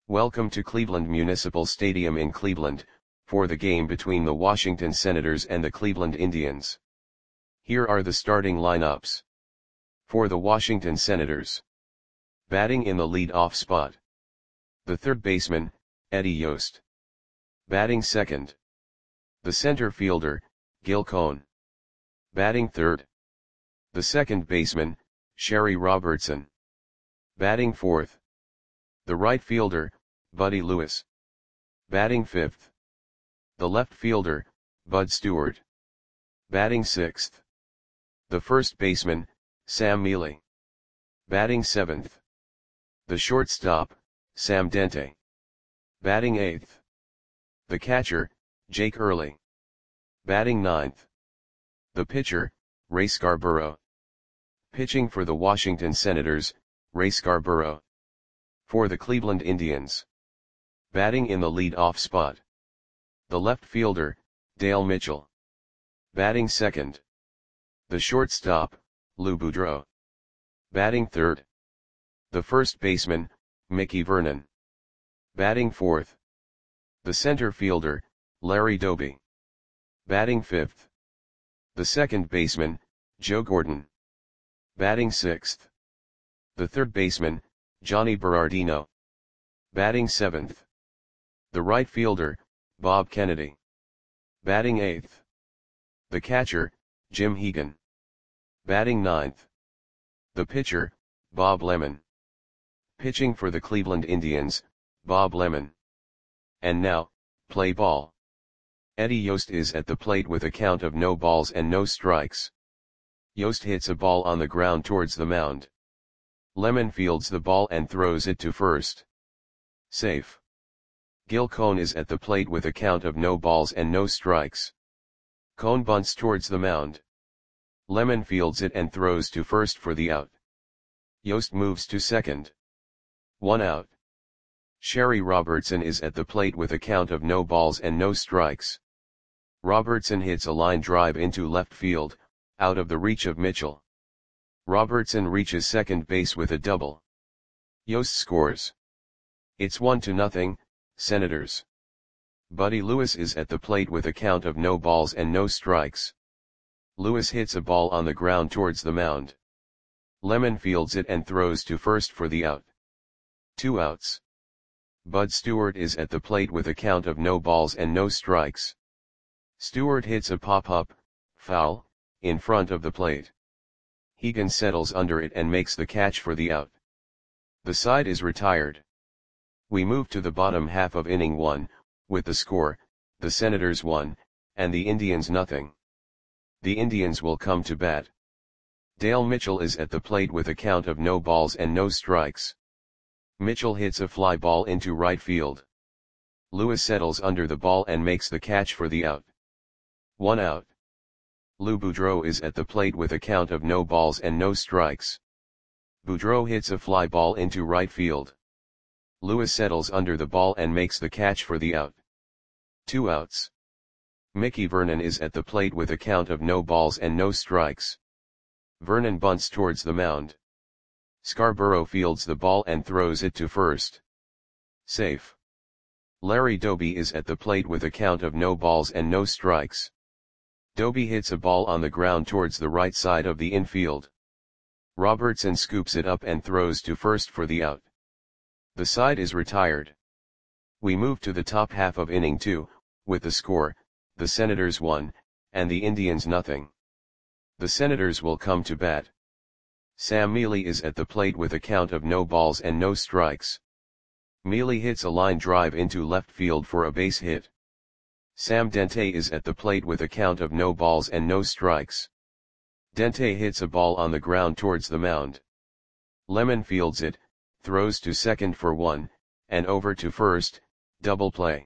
Welcome to Cleveland Municipal Stadium in Cleveland, for the game between the Washington Senators and the Cleveland Indians. Here are the starting lineups. For the Washington Senators. Batting in the lead-off spot. The third baseman, Eddie Yost. Batting second. The center fielder, Gil Cohn. Batting third. The second baseman, Sherry Robertson. Batting fourth. The right fielder, Buddy Lewis. Batting fifth. The left fielder, Bud Stewart. Batting sixth. The first baseman, Sam Mele. Batting seventh. The shortstop, Sam Dente. Batting eighth. The catcher, Jake Early. Batting ninth. The pitcher, Ray Scarborough. Pitching for the Washington Senators, Ray Scarborough. For the Cleveland Indians. Batting in the lead-off spot. The left fielder, Dale Mitchell. Batting second. The shortstop, Lou Boudreau. Batting third. The first baseman, Mickey Vernon. Batting fourth. The center fielder, Larry Doby. Batting fifth. The second baseman, Joe Gordon. Batting sixth. The third baseman, Johnny Berardino. Batting seventh. The right fielder, Bob Kennedy. Batting eighth. The catcher, Jim Hegan. Batting ninth. The pitcher, Bob Lemon. Pitching for the Cleveland Indians, Bob Lemon. And now, play ball. Eddie Yost is at the plate with a count of no balls and no strikes. Yost hits a ball on the ground towards the mound. Lemon fields the ball and throws it to first. Safe. Gil Cohn is at the plate with a count of no balls and no strikes. Cohn bunts towards the mound. Lemon fields it and throws to first for the out. Yost moves to second. 1 out. Sherry Robertson is at the plate with a count of no balls and no strikes. Robertson hits a line drive into left field, out of the reach of Mitchell. Robertson reaches second base with a double. Yost scores. It's 1-0, Senators. Buddy Lewis is at the plate with a count of no balls and no strikes. Lewis hits a ball on the ground towards the mound. Lemon fields it and throws to first for the out. 2 outs. Bud Stewart is at the plate with a count of no balls and no strikes. Stewart hits a pop-up, foul, in front of the plate. Hegan settles under it and makes the catch for the out. The side is retired. We move to the bottom half of inning 1, with the score, the Senators 1, and the Indians 0. The Indians will come to bat. Dale Mitchell is at the plate with a count of no balls and no strikes. Mitchell hits a fly ball into right field. Lewis settles under the ball and makes the catch for the out. 1 out. Lou Boudreau is at the plate with a count of no balls and no strikes. Boudreau hits a fly ball into right field. Lewis settles under the ball and makes the catch for the out. 2 outs. Mickey Vernon is at the plate with a count of no balls and no strikes. Vernon bunts towards the mound. Scarborough fields the ball and throws it to first. Safe. Larry Doby is at the plate with a count of no balls and no strikes. Doby hits a ball on the ground towards the right side of the infield. Robertson scoops it up and throws to first for the out. The side is retired. We move to the top half of inning 2, with the score, the Senators 1, and the Indians 0. The Senators will come to bat. Sam Mele is at the plate with a count of no balls and no strikes. Mele hits a line drive into left field for a base hit. Sam Dente is at the plate with a count of no balls and no strikes. Dente hits a ball on the ground towards the mound. Lemon fields it, throws to second for 1, and over to first, double play.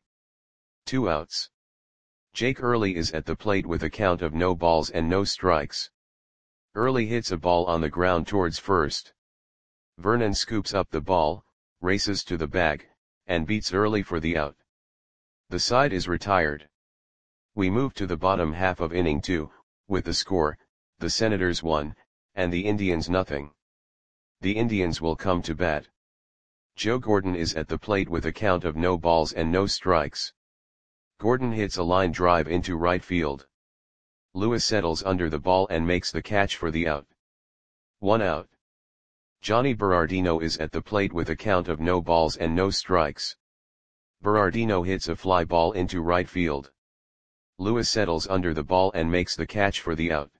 2 outs. Jake Early is at the plate with a count of no balls and no strikes. Early hits a ball on the ground towards first. Vernon scoops up the ball, races to the bag, and beats Early for the out. The side is retired. We move to the bottom half of inning 2, with the score, the Senators 1, and the Indians 0. The Indians will come to bat. Joe Gordon is at the plate with a count of no balls and no strikes. Gordon hits a line drive into right field. Lewis settles under the ball and makes the catch for the out. 1 out. Johnny Berardino is at the plate with a count of no balls and no strikes. Berardino hits a fly ball into right field. Lewis settles under the ball and makes the catch for the out.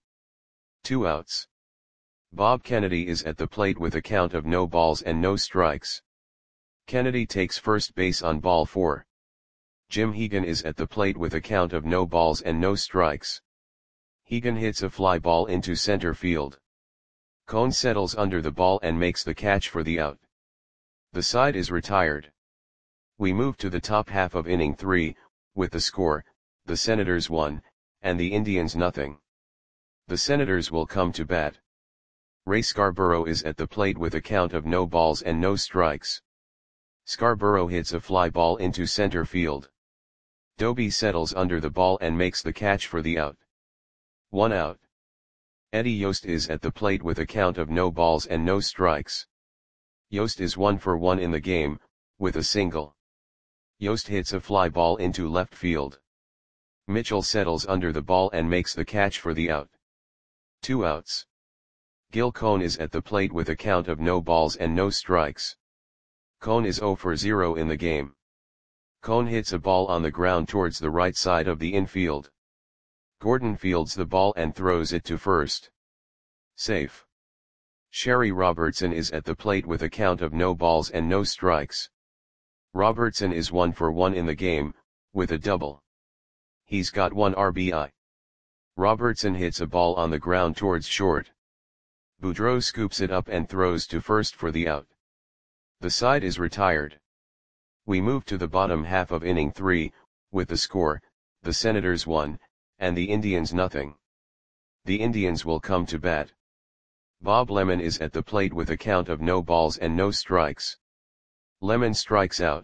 2 outs. Bob Kennedy is at the plate with a count of no balls and no strikes. Kennedy takes first base on ball 4. Jim Hegan is at the plate with a count of no balls and no strikes. Hegan hits a fly ball into center field. Cone settles under the ball and makes the catch for the out. The side is retired. We move to the top half of inning 3, with the score, the Senators 1, and the Indians nothing. The Senators will come to bat. Ray Scarborough is at the plate with a count of no balls and no strikes. Scarborough hits a fly ball into center field. Doby settles under the ball and makes the catch for the out. 1 out. Eddie Yost is at the plate with a count of no balls and no strikes. Yost is 1 for 1 in the game, with a single. Yost hits a fly ball into left field. Mitchell settles under the ball and makes the catch for the out. 2 outs. Gil Cone is at the plate with a count of no balls and no strikes. Cone is 0 for 0 in the game. Cone hits a ball on the ground towards the right side of the infield. Gordon fields the ball and throws it to first. Safe. Sherry Robertson is at the plate with a count of no balls and no strikes. Robertson is 1 for 1 in the game, with a double. He's got 1 RBI. Robertson hits a ball on the ground towards short. Boudreau scoops it up and throws to first for the out. The side is retired. We move to the bottom half of inning 3, with the score, the Senators 1, and the Indians nothing. The Indians will come to bat. Bob Lemon is at the plate with a count of no balls and no strikes. Lemon strikes out.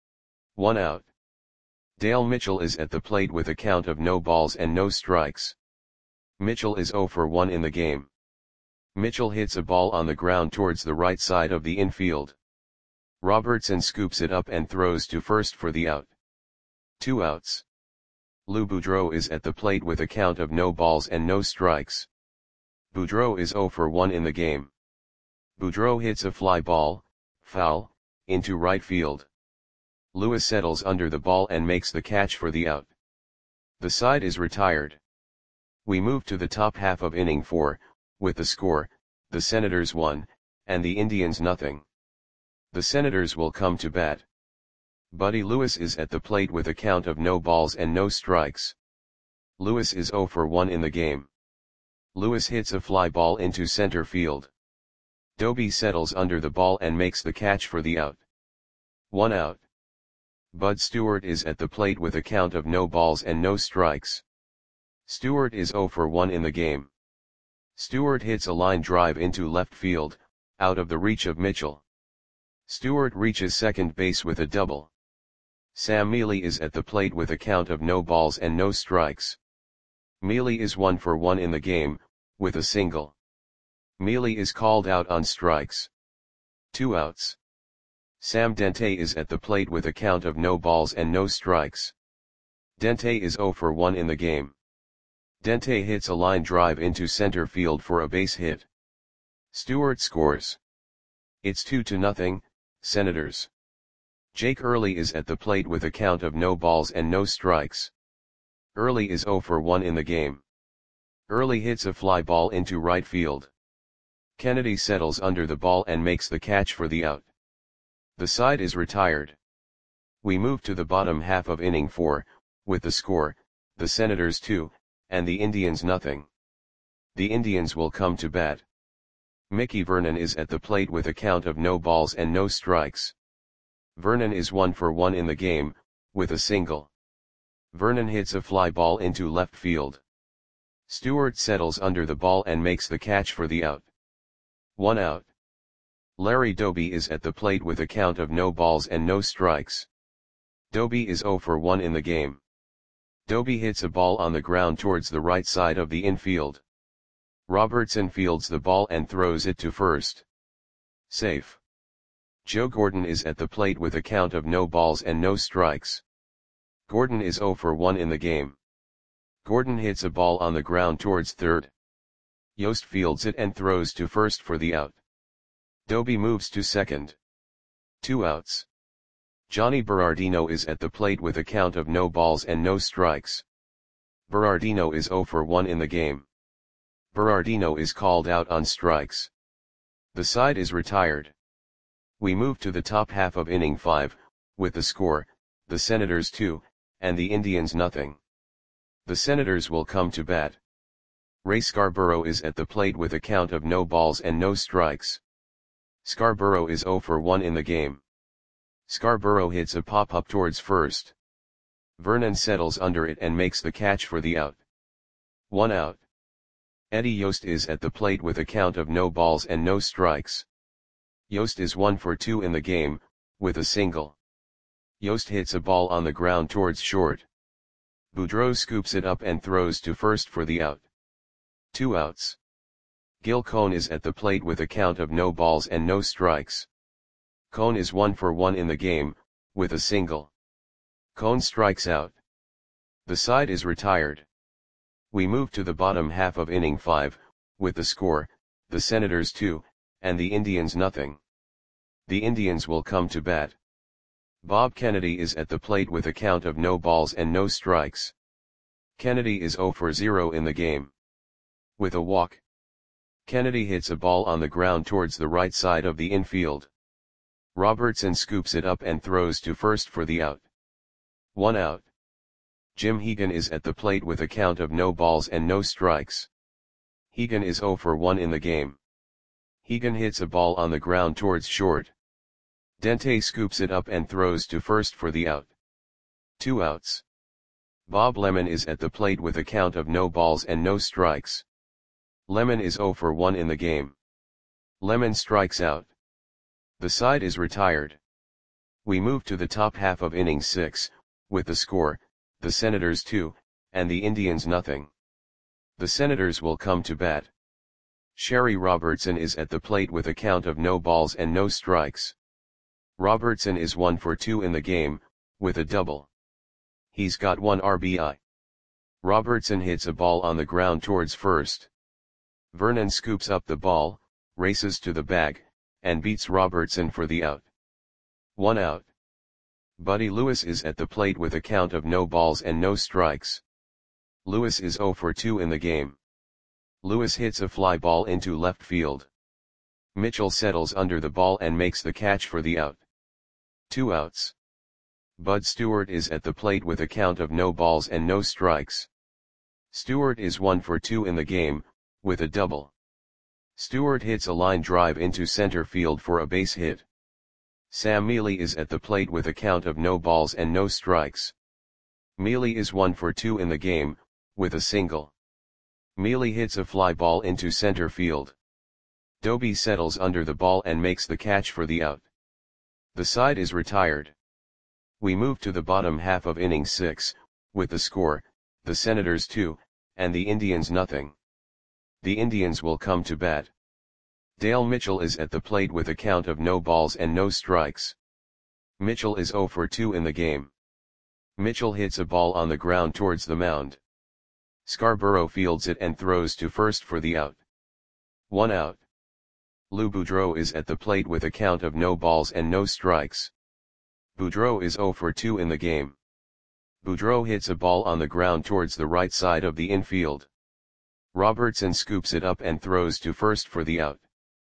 1 out. Dale Mitchell is at the plate with a count of no balls and no strikes. Mitchell is 0 for 1 in the game. Mitchell hits a ball on the ground towards the right side of the infield. Robertson scoops it up and throws to first for the out. 2 outs. Lou Boudreau is at the plate with a count of no balls and no strikes. Boudreau is 0 for 1 in the game. Boudreau hits a fly ball, foul, into right field. Lewis settles under the ball and makes the catch for the out. The side is retired. We move to the top half of inning 4, with the score, the Senators 1, and the Indians nothing. The Senators will come to bat. Buddy Lewis is at the plate with a count of no balls and no strikes. Lewis is 0 for 1 in the game. Lewis hits a fly ball into center field. Doby settles under the ball and makes the catch for the out. 1 out. Bud Stewart is at the plate with a count of no balls and no strikes. Stewart is 0 for 1 in the game. Stewart hits a line drive into left field, out of the reach of Mitchell. Stewart reaches second base with a double. Sam Mealy is at the plate with a count of no balls and no strikes. Mealy is 1 for 1 in the game, with a single. Mealy is called out on strikes. 2 outs. Sam Dente is at the plate with a count of no balls and no strikes. Dente is 0 for 1 in the game. Dente hits a line drive into center field for a base hit. Stewart scores. It's 2-0, Senators. Jake Early is at the plate with a count of no balls and no strikes. Early is 0 for 1 in the game. Early hits a fly ball into right field. Kennedy settles under the ball and makes the catch for the out. The side is retired. We move to the bottom half of inning 4, with the score, the Senators 2, and the Indians nothing. The Indians will come to bat. Mickey Vernon is at the plate with a count of no balls and no strikes. Vernon is 1 for 1 in the game, with a single. Vernon hits a fly ball into left field. Stewart settles under the ball and makes the catch for the out. 1 out. Larry Doby is at the plate with a count of no balls and no strikes. Doby is 0 for 1 in the game. Doby hits a ball on the ground towards the right side of the infield. Robertson fields the ball and throws it to first. Safe. Joe Gordon is at the plate with a count of no balls and no strikes. Gordon is 0 for 1 in the game. Gordon hits a ball on the ground towards third. Yost fields it and throws to first for the out. Doby moves to second. 2 outs. Johnny Berardino is at the plate with a count of no balls and no strikes. Berardino is 0 for 1 in the game. Berardino is called out on strikes. The side is retired. We move to the top half of inning 5, with the score, the Senators 2, and the Indians nothing. The Senators will come to bat. Ray Scarborough is at the plate with a count of no balls and no strikes. Scarborough is 0 for 1 in the game. Scarborough hits a pop-up towards first. Vernon settles under it and makes the catch for the out. 1 out. Eddie Yost is at the plate with a count of no balls and no strikes. Yost is 1 for 2 in the game, with a single. Yost hits a ball on the ground towards short. Boudreau scoops it up and throws to first for the out. 2 outs. Gil Cohn is at the plate with a count of no balls and no strikes. Cohn is 1 for 1 in the game, with a single. Cohn strikes out. The side is retired. We move to the bottom half of inning 5, with the score, the Senators 2, and the Indians nothing. The Indians will come to bat. Bob Kennedy is at the plate with a count of no balls and no strikes. Kennedy is 0 for 0 in the game. With a walk. Kennedy hits a ball on the ground towards the right side of the infield. Robertson scoops it up and throws to first for the out. 1 out. Jim Hegan is at the plate with a count of no balls and no strikes. Hegan is 0 for 1 in the game. Hegan hits a ball on the ground towards short. Dente scoops it up and throws to first for the out. 2 outs. Bob Lemon is at the plate with a count of no balls and no strikes. Lemon is 0 for 1 in the game. Lemon strikes out. The side is retired. We move to the top half of inning 6, with the score, the Senators 2, and the Indians nothing. The Senators will come to bat. Sherry Robertson is at the plate with a count of no balls and no strikes. Robertson is 1 for 2 in the game, with a double. He's got 1 RBI. Robertson hits a ball on the ground towards first. Vernon scoops up the ball, races to the bag, and beats Robertson for the out. 1 out. Buddy Lewis is at the plate with a count of no balls and no strikes. Lewis is 0 for 2 in the game. Lewis hits a fly ball into left field. Mitchell settles under the ball and makes the catch for the out. 2 outs. Bud Stewart is at the plate with a count of no balls and no strikes. Stewart is 1 for 2 in the game, with a double. Stewart hits a line drive into center field for a base hit. Sam Mealy is at the plate with a count of no balls and no strikes. Mealy is 1 for 2 in the game, with a single. Mealy hits a fly ball into center field. Doby settles under the ball and makes the catch for the out. The side is retired. We move to the bottom half of inning 6, with the score, the Senators 2, and the Indians nothing. The Indians will come to bat. Dale Mitchell is at the plate with a count of no balls and no strikes. Mitchell is 0 for 2 in the game. Mitchell hits a ball on the ground towards the mound. Scarborough fields it and throws to first for the out. 1 out. Lou Boudreau is at the plate with a count of no balls and no strikes. Boudreau is 0 for 2 in the game. Boudreau hits a ball on the ground towards the right side of the infield. Robertson scoops it up and throws to first for the out.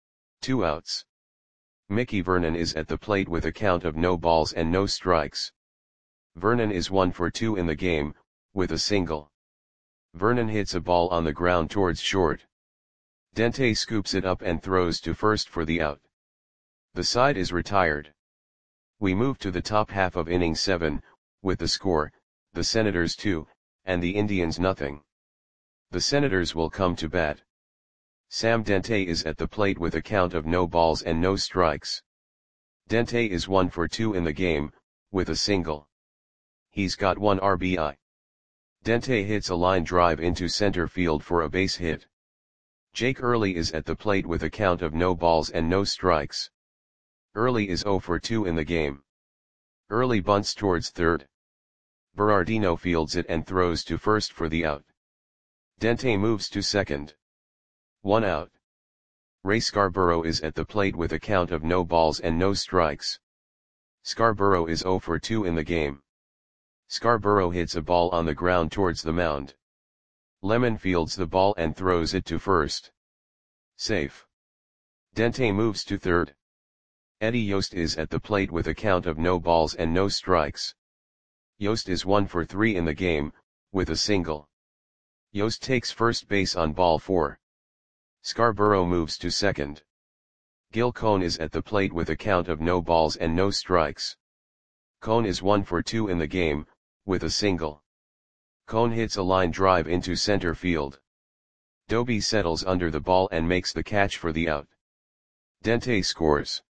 2 outs. Mickey Vernon is at the plate with a count of no balls and no strikes. Vernon is 1 for 2 in the game, with a single. Vernon hits a ball on the ground towards short. Dente scoops it up and throws to first for the out. The side is retired. We move to the top half of inning 7, with the score, the Senators 2, and the Indians nothing. The Senators will come to bat. Sam Dente is at the plate with a count of no balls and no strikes. Dente is 1 for 2 in the game, with a single. He's got 1 RBI. Dente hits a line drive into center field for a base hit. Jake Early is at the plate with a count of no balls and no strikes. Early is 0 for 2 in the game. Early bunts towards third. Berardino fields it and throws to first for the out. Dente moves to second. 1 out. Ray Scarborough is at the plate with a count of no balls and no strikes. Scarborough is 0 for 2 in the game. Scarborough hits a ball on the ground towards the mound. Lemon fields the ball and throws it to first. Safe. Dente moves to third. Eddie Yost is at the plate with a count of no balls and no strikes. Yost is 1 for 3 in the game, with a single. Yost takes first base on ball 4. Scarborough moves to second. Gil Cone is at the plate with a count of no balls and no strikes. Cone is 1 for 2 in the game, with a single. Cone hits a line drive into center field. Doby settles under the ball and makes the catch for the out. Dente scores.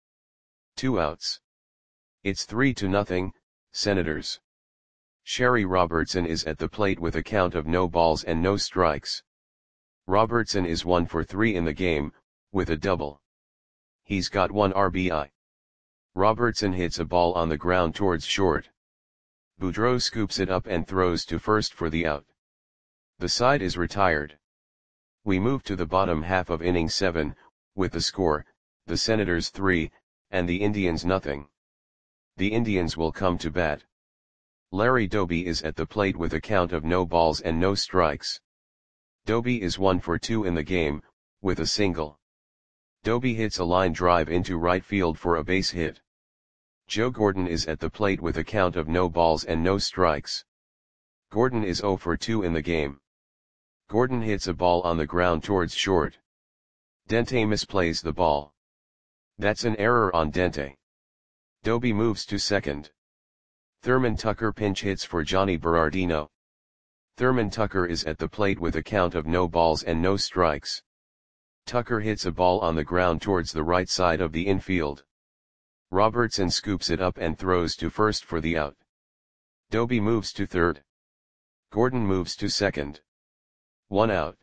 2 outs. It's 3-0, Senators. Sherry Robertson is at the plate with a count of no balls and no strikes. Robertson is 1 for 3 in the game, with a double. He's got 1 RBI. Robertson hits a ball on the ground towards short. Boudreau scoops it up and throws to first for the out. The side is retired. We move to the bottom half of inning 7, with the score, the Senators 3, and the Indians nothing. The Indians will come to bat. Larry Doby is at the plate with a count of no balls and no strikes. Doby is 1 for 2 in the game, with a single. Doby hits a line drive into right field for a base hit. Joe Gordon is at the plate with a count of no balls and no strikes. Gordon is 0 for 2 in the game. Gordon hits a ball on the ground towards short. Dente misplays the ball. That's an error on Dente. Doby moves to second. Thurman Tucker pinch hits for Johnny Berardino. Thurman Tucker is at the plate with a count of no balls and no strikes. Tucker hits a ball on the ground towards the right side of the infield. Robertson scoops it up and throws to first for the out. Doby moves to third. Gordon moves to second. 1 out.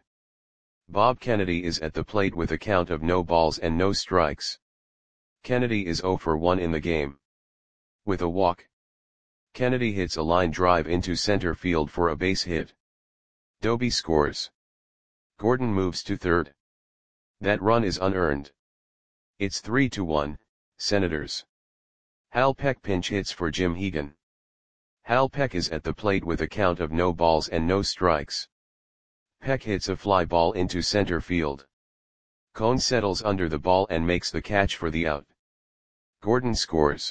Bob Kennedy is at the plate with a count of no balls and no strikes. Kennedy is 0 for 1 in the game. With a walk. Kennedy hits a line drive into center field for a base hit. Doby scores. Gordon moves to third. That run is unearned. It's 3-1, Senators. Hal Peck pinch hits for Jim Hegan. Hal Peck is at the plate with a count of no balls and no strikes. Peck hits a fly ball into center field. Cone settles under the ball and makes the catch for the out. Gordon scores.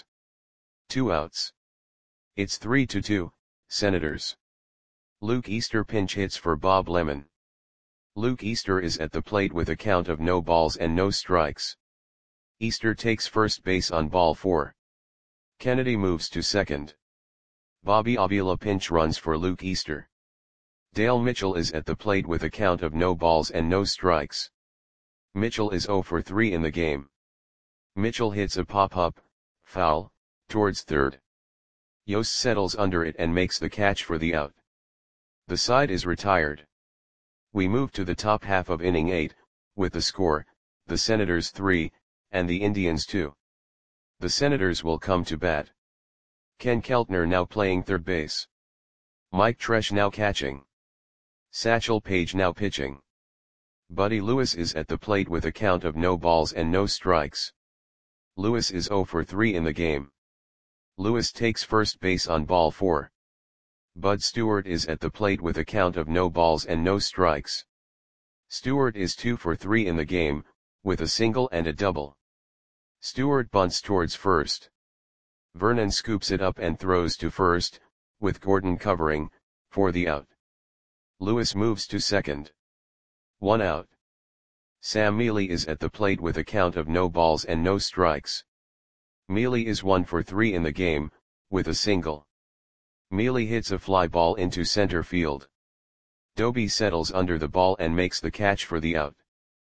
2 outs. It's 3-2, Senators. Luke Easter pinch hits for Bob Lemon. Luke Easter is at the plate with a count of no balls and no strikes. Easter takes first base on ball 4. Kennedy moves to second. Bobby Avila pinch runs for Luke Easter. Dale Mitchell is at the plate with a count of no balls and no strikes. Mitchell is 0 for 3 in the game. Mitchell hits a pop-up, foul, towards third. Yost settles under it and makes the catch for the out. The side is retired. We move to the top half of inning 8, with the score, the Senators 3, and the Indians 2. The Senators will come to bat. Ken Keltner now playing third base. Mike Tresh now catching. Satchel Paige now pitching. Buddy Lewis is at the plate with a count of no balls and no strikes. Lewis is 0 for 3 in the game. Lewis takes first base on ball 4. Bud Stewart is at the plate with a count of no balls and no strikes. Stewart is 2 for 3 in the game, with a single and a double. Stewart bunts towards first. Vernon scoops it up and throws to first, with Gordon covering, for the out. Lewis moves to second. 1 out. Sam Mealy is at the plate with a count of no balls and no strikes. Mealy is 1 for 3 in the game, with a single. Mealy hits a fly ball into center field. Doby settles under the ball and makes the catch for the out.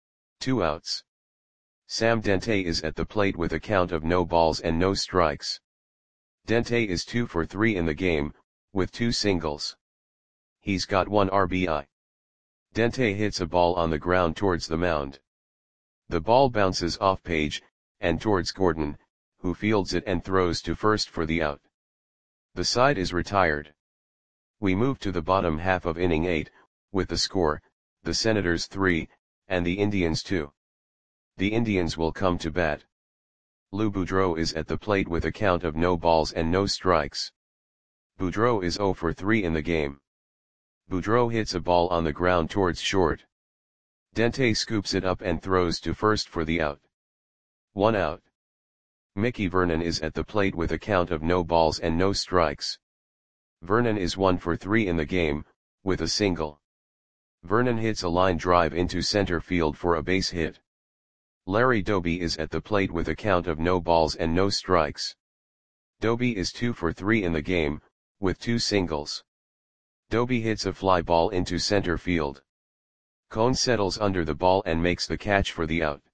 2 outs. Sam Dente is at the plate with a count of no balls and no strikes. Dente is 2 for 3 in the game, with 2 singles. He's got 1 RBI. Dente hits a ball on the ground towards the mound. The ball bounces off Page, and towards Gordon, who fields it and throws to first for the out. The side is retired. We move to the bottom half of inning 8, with the score, the Senators 3, and the Indians 2. The Indians will come to bat. Lou Boudreau is at the plate with a count of no balls and no strikes. Boudreau is 0 for 3 in the game. Boudreau hits a ball on the ground towards short. Dente scoops it up and throws to first for the out. 1 out. Mickey Vernon is at the plate with a count of no balls and no strikes. Vernon is 1 for 3 in the game, with a single. Vernon hits a line drive into center field for a base hit. Larry Doby is at the plate with a count of no balls and no strikes. Doby is 2 for 3 in the game, with 2 singles. Doby hits a fly ball into center field. Cone settles under the ball and makes the catch for the out.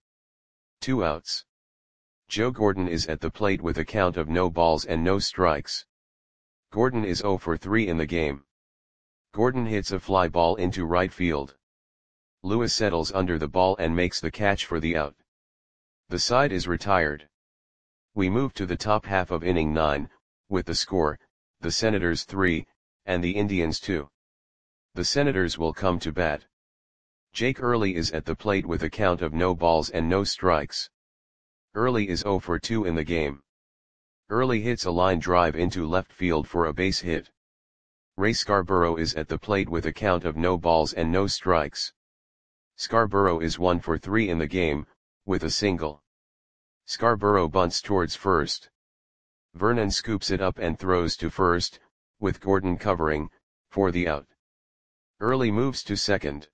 2 outs. Joe Gordon is at the plate with a count of no balls and no strikes. Gordon is 0 for 3 in the game. Gordon hits a fly ball into right field. Lewis settles under the ball and makes the catch for the out. The side is retired. We move to the top half of inning 9, with the score, the Senators 3, and the Indians 2. The Senators will come to bat. Jake Early is at the plate with a count of no balls and no strikes. Early is 0 for 2 in the game. Early hits a line drive into left field for a base hit. Ray Scarborough is at the plate with a count of no balls and no strikes. Scarborough is 1 for 3 in the game, with a single. Scarborough bunts towards first. Vernon scoops it up and throws to first, with Gordon covering, for the out. Early moves to second.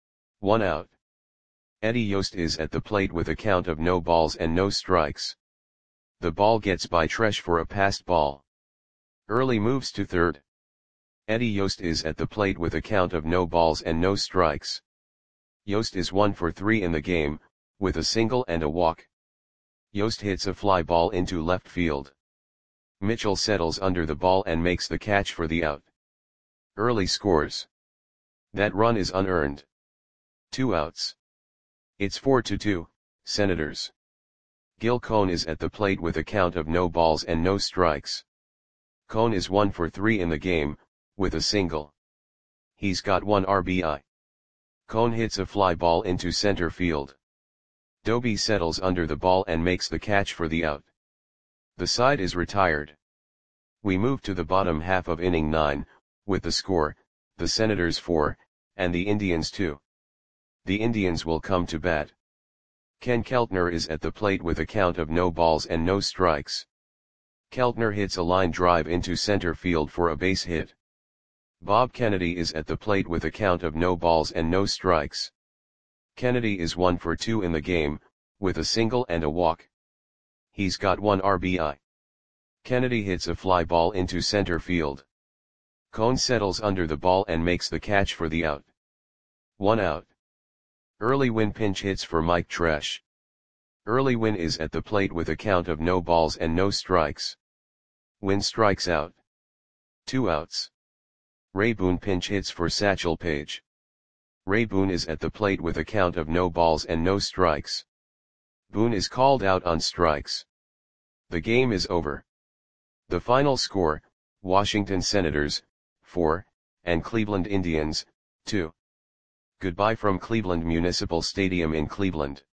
1 out. Eddie Yost is at the plate with a count of no balls and no strikes. The ball gets by Tresh for a passed ball. Early moves to third. Eddie Yost is at the plate with a count of no balls and no strikes. Yost is 1 for 3 in the game, with a single and a walk. Yost hits a fly ball into left field. Mitchell settles under the ball and makes the catch for the out. Early scores. That run is unearned. 2 outs. It's 4-2, Senators. Gil Cone is at the plate with a count of no balls and no strikes. Cone is 1 for 3 in the game, with a single. He's got 1 RBI. Cone hits a fly ball into center field. Doby settles under the ball and makes the catch for the out. The side is retired. We move to the bottom half of inning 9, with the score, the Senators 4, and the Indians 2. The Indians will come to bat. Ken Keltner is at the plate with a count of no balls and no strikes. Keltner hits a line drive into center field for a base hit. Bob Kennedy is at the plate with a count of no balls and no strikes. Kennedy is 1 for 2 in the game, with a single and a walk. He's got 1 RBI. Kennedy hits a fly ball into center field. Cone settles under the ball and makes the catch for the out. 1 out. Early Win pinch hits for Mike Tresh. Early Win is at the plate with a count of no balls and no strikes. Win strikes out. 2 outs. Ray Boone pinch hits for Satchel Paige. Ray Boone is at the plate with a count of no balls and no strikes. Boone is called out on strikes. The game is over. The final score, Washington Senators, 4, and Cleveland Indians, 2. Goodbye from Cleveland Municipal Stadium in Cleveland.